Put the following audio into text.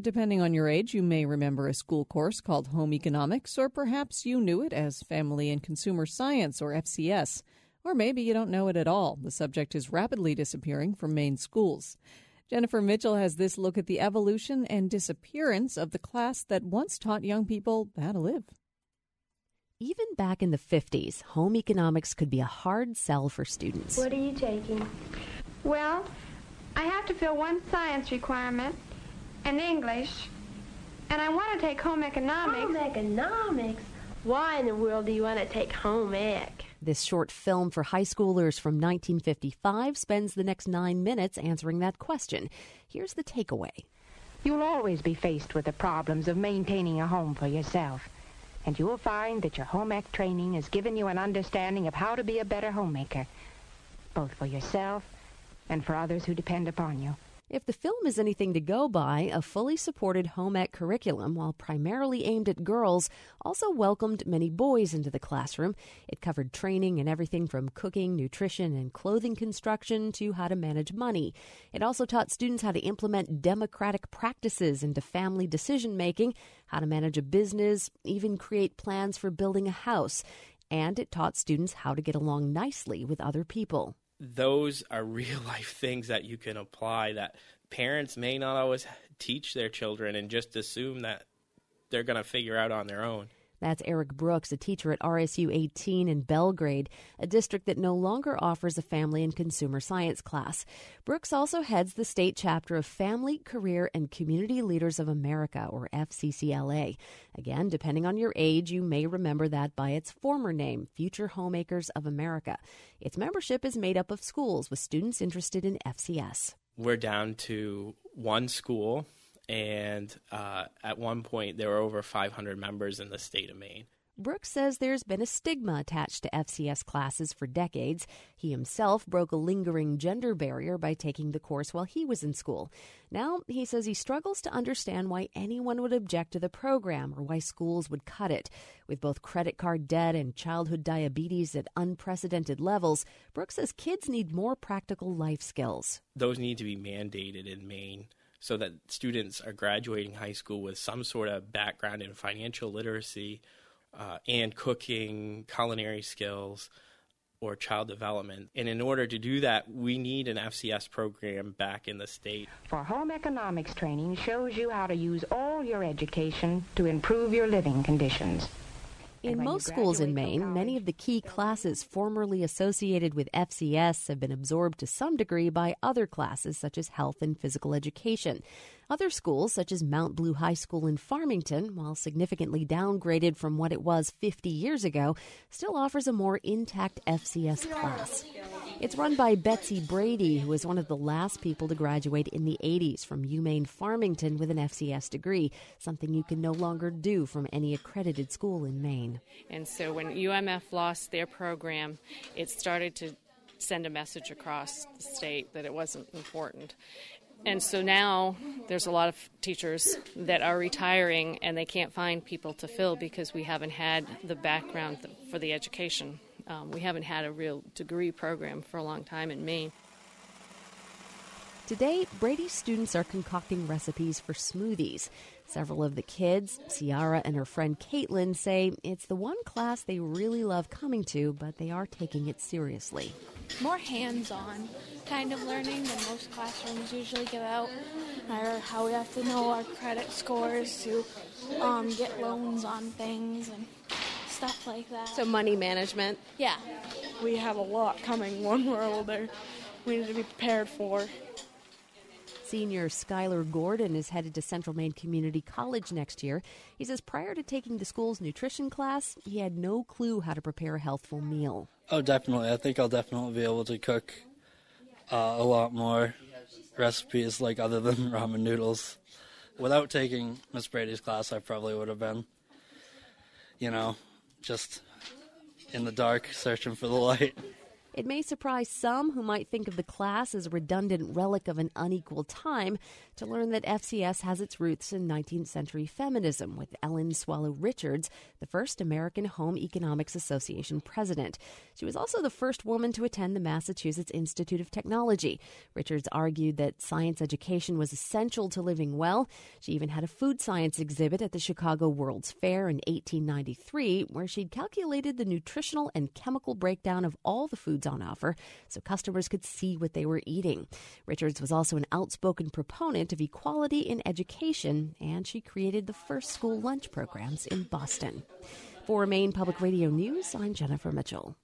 Depending on your age, you may remember a school course called Home Economics, or perhaps you knew it as Family and Consumer Science, or FCS. Or maybe you don't know it at all. The subject is rapidly disappearing from Maine schools. Jennifer Mitchell has this look at the evolution and disappearance of the class that once taught young people how to live. Even back in the 50s, home economics could be a hard sell for students. What are you taking? Well, I have to fill one science requirement and English, and I want to take home economics. Home economics? Why in the world do you want to take home ec? This short film for high schoolers from 1955 spends the next 9 minutes answering that question. Here's the takeaway. You'll always be faced with the problems of maintaining a home for yourself. And you will find that your home ec training has given you an understanding of how to be a better homemaker, both for yourself and for others who depend upon you. If the film is anything to go by, a fully supported home ec curriculum, while primarily aimed at girls, also welcomed many boys into the classroom. It covered training in everything from cooking, nutrition, and clothing construction to how to manage money. It also taught students how to implement democratic practices into family decision-making, how to manage a business, even create plans for building a house. And it taught students how to get along nicely with other people. Those are real-life things that you can apply that parents may not always teach their children and just assume that they're going to figure out on their own. That's Eric Brooks, a teacher at RSU 18 in Belgrade, a district that no longer offers a family and consumer science class. Brooks also heads the state chapter of Family, Career, and Community Leaders of America, or FCCLA. Again, depending on your age, you may remember that by its former name, Future Homemakers of America. Its membership is made up of schools with students interested in FCS. We're down to one school. And at one point, there were over 500 members in the state of Maine. Brooks says there's been a stigma attached to FCS classes for decades. He himself broke a lingering gender barrier by taking the course while he was in school. Now, he says he struggles to understand why anyone would object to the program or why schools would cut it. With both credit card debt and childhood diabetes at unprecedented levels, Brooks says kids need more practical life skills. Those need to be mandated in Maine, so that students are graduating high school with some sort of background in financial literacy and cooking, culinary skills, or child development. And in order to do that, we need an FCS program back in the state. For home economics training shows you how to use all your education to improve your living conditions. In most schools in Maine, many of the key classes formerly associated with FCS have been absorbed to some degree by other classes such as health and physical education. Other schools, such as Mount Blue High School in Farmington, while significantly downgraded from what it was 50 years ago, still offers a more intact FCS class. It's run by Betsy Brady, who was one of the last people to graduate in the 80s from UMaine Farmington with an FCS degree, something you can no longer do from any accredited school in Maine. And so when UMF lost their program, it started to send a message across the state that it wasn't important. And so now there's a lot of teachers that are retiring and they can't find people to fill because we haven't had the background for the education. We haven't had a real degree program for a long time in Maine. Today, Brady's students are concocting recipes for smoothies. Several of the kids, Ciara and her friend Caitlin, say it's the one class they really love coming to, but they are taking it seriously. More hands-on kind of learning than most classrooms usually give out, or how we have to know our credit scores to get loans on things and stuff like that. So money management? Yeah. We have a lot coming when we're older. We need to be prepared for. Senior Skylar Gordon is headed to Central Maine Community College next year. He says prior to taking the school's nutrition class, he had no clue how to prepare a healthful meal. Oh, definitely. I think I'll definitely be able to cook a lot more recipes, like other than ramen noodles. Without taking Miss Brady's class, I probably would have been, just in the dark, searching for the light. It may surprise some who might think of the class as a redundant relic of an unequal time. to learn that FCS has its roots in 19th century feminism, with Ellen Swallow Richards, the first American Home Economics Association president. She was also the first woman to attend the Massachusetts Institute of Technology. Richards argued that science education was essential to living well. She even had a food science exhibit at the Chicago World's Fair in 1893, where she'd calculated the nutritional and chemical breakdown of all the foods on offer so customers could see what they were eating. Richards was also an outspoken proponent of equality in education, and she created the first school lunch programs in Boston. For Maine Public Radio News, I'm Jennifer Mitchell.